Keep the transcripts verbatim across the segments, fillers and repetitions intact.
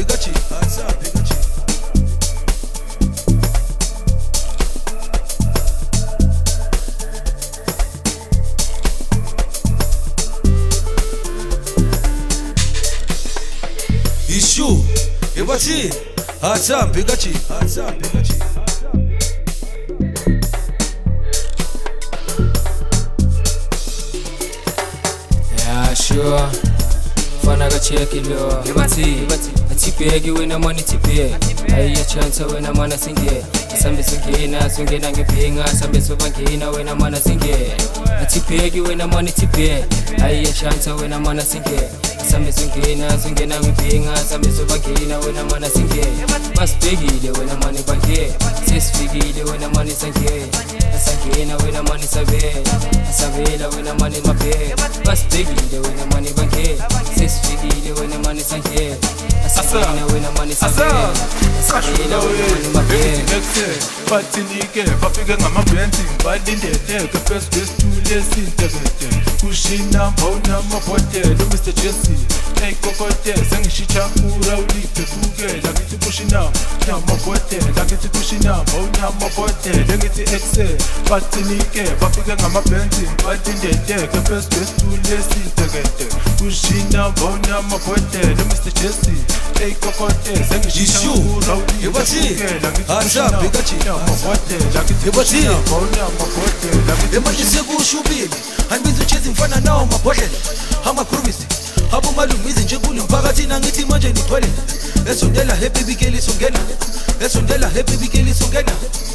kachi, asambi kachi. Issue, ebati, asambi kachi, asambi kachi. Yeah, sure. Fana ka check ilo. Ebati, atipeki wena money tipe. Ayi chance wena mana singe. Sambe singena, singena ngepinga, sambe sobangena wena mana singe. Atipeki wena money tipe. Ayi chance wena mana singe. Sambe singena, singena ngepinga, sambe sobangena wena mana singe. Masbegile wena money bange. Sesfigile wena money sange. Asangena wena money sabe. Asabela wena money mabe. Masbegile wena money bange. Sesfigile wena money sange. Asangena wena money sabe. Asabela wena money mabe. Batinike bafike ngamabhendi balindele ke first base to lesintekete kushina mbona mabhodela Mister Jesse hey kokote sengishicha kura uliphefukela ngithi kushina namabhodela ngithi kushina mbona mabhodela ngithi excel batinike bafike ngamabhendi balindele ke first base to lesintekete kushina mbona mabhodela Mister Jesse hey kokote sengishicha kura uliphefukela asambi kachi. Ebati, emanje sekushubile angibiza uchezi mfana nawo mabhodlela amakhurumisi abo malungizi nje kule mphakathi nangithi manje nithwele esondela happy bikeli songena esondela happy bikeli songena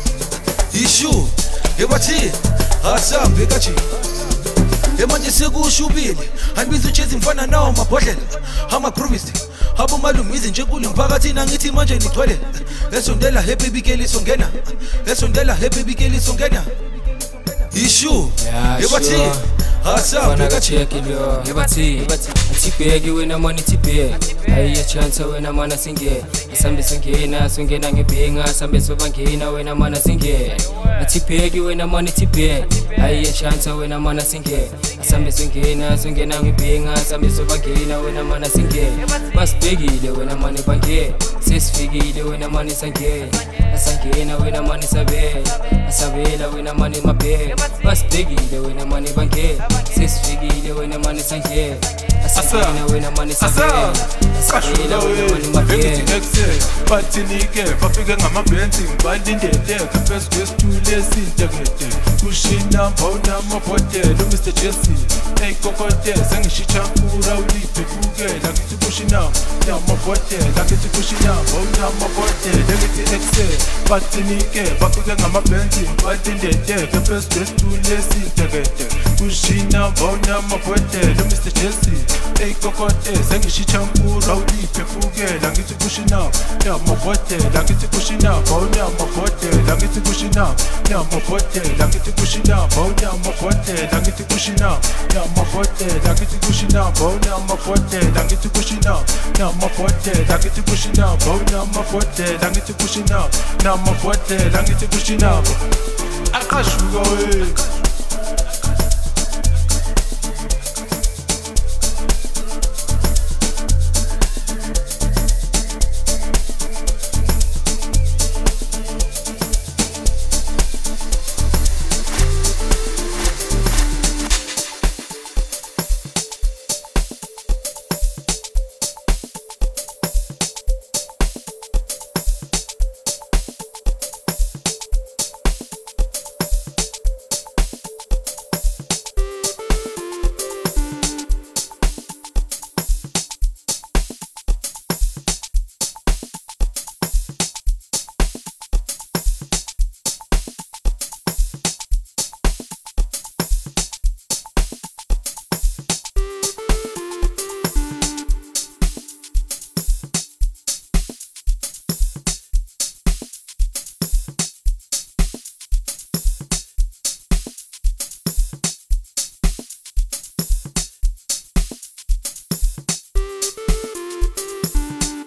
issue ebati asambi kachi emanje sekushubile angibiza uchezi mfana nawo mabhodlela amakhurumisi abo malungizi nje kule mphakathi nangithi manje nithwele esondela happy bikeli songena esondela happy bikeli songena issue ebati asambi kachi. Ebati, atipeki wena money tipe. Ayi chance wena mana singe. Sambe singena, singena ngepinga, sambe sobangena wena mana singe. Atipeki wena money tipe. Ayi chance wena mana singe. Sambe singena, singena ngepinga, sambe sobangena wena mana singe. Masbegile wena money bange. Sesfigile wena money sange. Asangena wena money sabe. Asabela wena money mabe. Masbegile wena money bange. Sesfigile wena money sange. Asangena wena money sabe. Asabela wena money mabe. Batinike bafike ngamabhendi balindele ke first base to lesintekete kushina mbona mabhodela Mister Jesse hey kokote sengishicha kura uliphefukela ngithi kushina namabhodela ngithi kushina mbona mabhodela ngithi excel batinike bafike ngamabhendi balindele ke first base to lesintekete kushina mbona mabhodela Mister Jesse hey kokote sengishicha kura uliphefukela ngithi kushina namabhodela ngithi kushina mbona mabhodela ngithi kushina namabhodela ngithi kushina mbona mabhodela ngithi kushina namabhodela ngithi kushina mbona mabhodela ngithi kushina namabhodela ngithi kushina mbona mabhodela ngithi kushina namabhodela ngithi kushina aqashuka we